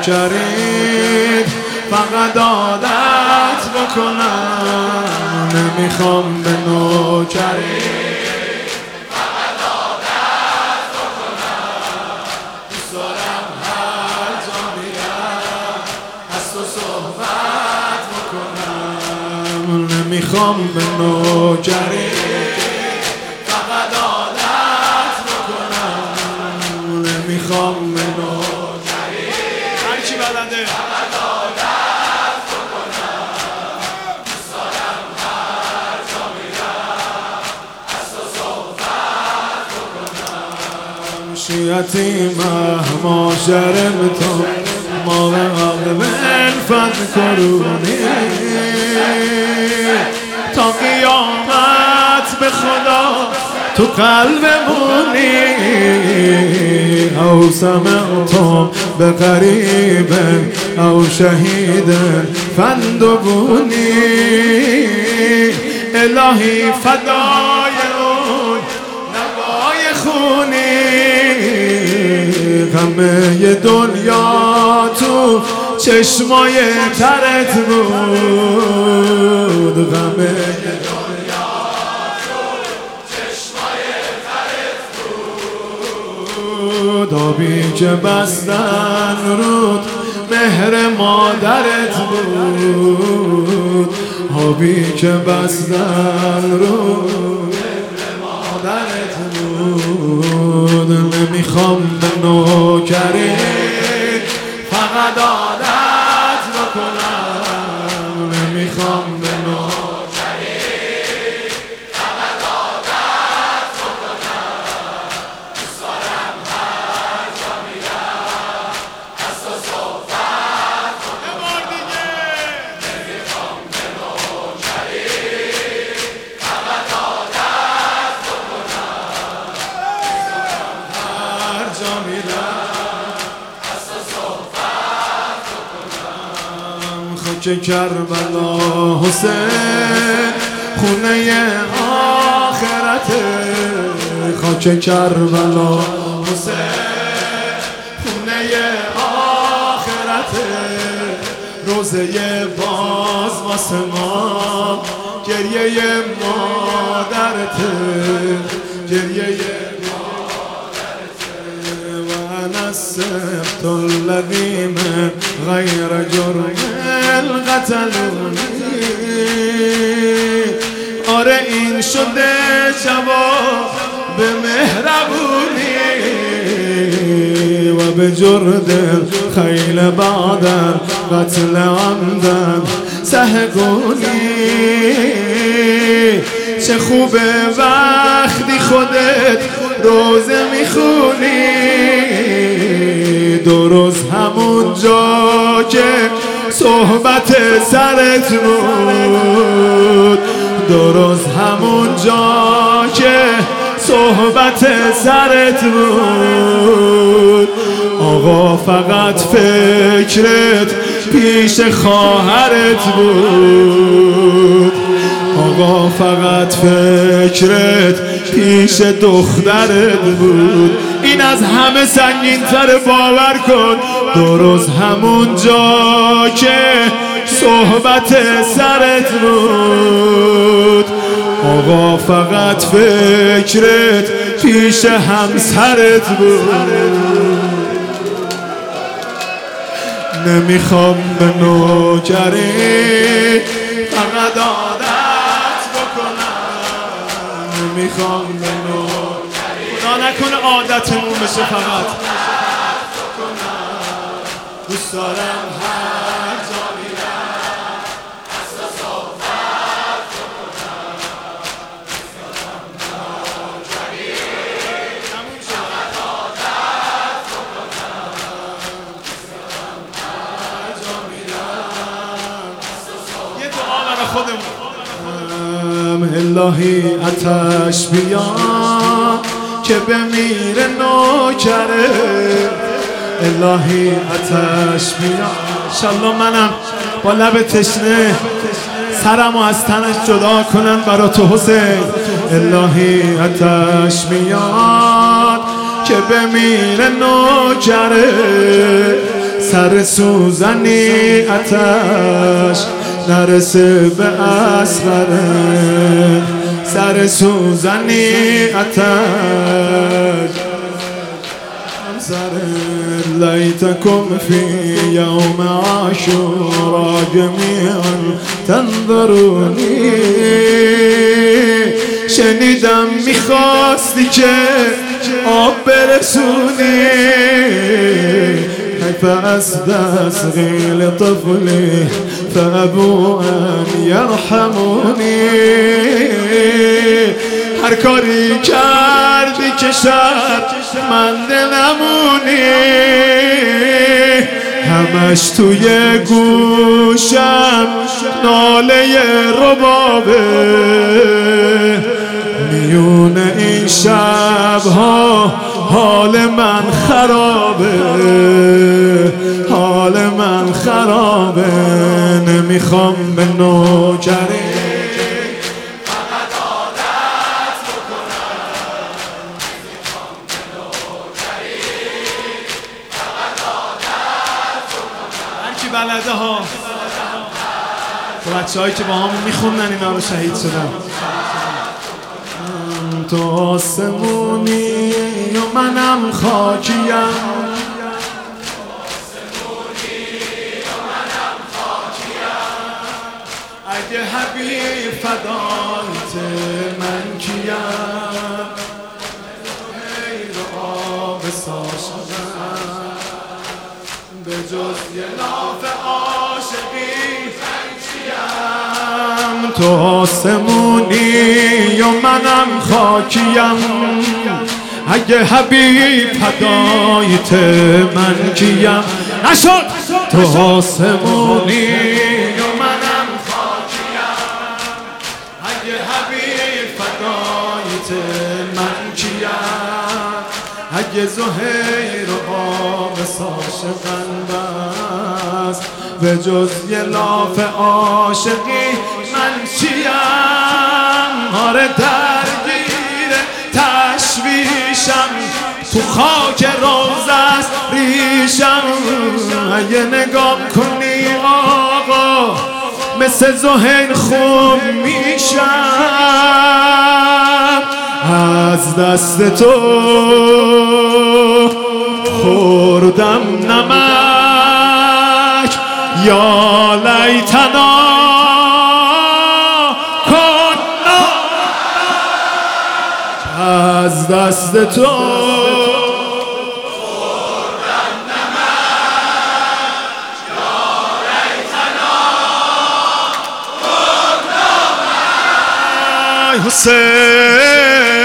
نوکرید فقط عادت بکنم نمیخوام به نوکرید فقط عادت بکنم دوست دارم هر جا میرم از تو صحبت بکنم نمیخوام به نوکرید فقط عادت بکنم نمیخوام به نوکرید هر چی بلده فقط عادت بکنم دوست دارم هر جا میرم از تو صحبت بکنم شیعتیمه معاشرم تو ما به قلب الفت کرونی تا قیامت به خدا تو قلبمونی او سمعتم به قریب او شهید فندبونی الهی فدای اون نوای خونی همه دنیا تو چشمای ترت بود غمه دنیا تو چشمای ترت بود آبی که بستن رود مهر مادرت بود آبی که بستن رود مهر مادرت بود نمیخوام به نوکرید فقط عادت بکنم نمیخوام به نوکرید فقط عادت بکنم دوست دارم هر جا میرم از تو صحبت بکنم نمیخوام به نوکرید فقط عادت بکنم دوست دارم هر جا میرم که کربلا حسین خونه آخرته خاک کربلا حسین خونه آخرته روزه باز واسه ما گریه مادرته گریه مادرته و انا السبت الذی من غیر جرم قتلونی آره این شده جواب به مهربونی و به جرد خیل بعدن قتل عمدن سهگونی چه خوبه وقتی خودت روزه میخونی دو روز همون جا که صحبت سرت بود دو روز همون جا که صحبت سرت بود آقا فقط فکرت پیش خواهرت بود آقا فقط فکرت پیش دخترت بود این از همه سنگین تر باور کن دو روز همون جا که صحبت سرت بود آقا فقط فکرت پیش همسرت بود نمیخوام به نوکری فقط عادت بکنم نمیخوام به نوکری خدا نکنه عادتمون بشه فقط دوست دارم هر جا میرم از تو صحبت بکنم دوست دارم نوکری فقط عادت بکنم دوست دارم هر جا میرم از تو صحبت یه دعا برای خودمون الهی آتش بیان که بمیره نوکره الهی آتش بیان انشالله منم با لب تشنه سرمو از تنش جدا کنن برا تو حسین الهی آتش بیان که بمیره نوکره سر سوزنی آتش نرسه به اصغره، سر سوزنی آتش ليتكم في يوم عاشوراء جميعا تنظروني. شنیدم میخواستی که آب برسونی، حیف از تصغیر طفلی فابو ان یرحمونی. هر کاری کردی که شرمنده نمونی، همش توی گوشم ناله ربابه. میون این شبها حال من خرابه، حال من خرابه. نمیخوام به نوکری بلده ها بچه هایی که با هم میخوندن اینا رو شهید شدن. تو آسمونی و منم خاکیم، اگه حبیب فدایت من کیم، غیر آب ساشدم به جز یه لاف عاشقی من چیم. تو آسمونی و منم خاکیم، اگه حبیب فدایت من کیم. نشد تو آسمونی و منم خاکیم، اگه حبیب فدایت من کیم. اگه زهیر و آبس عاشقن بس به جز یه لاف عاشقی من چیم. آره درگیر تشویشم، تو خاک روزه است ریشم. اگه نگاه کنی آقا مثل زهیر خوب میشم. از دست تو خوردم نمک، یا لیتنا کنا. از دست تو خوردم نمک، یا لیتنا کنا. حسین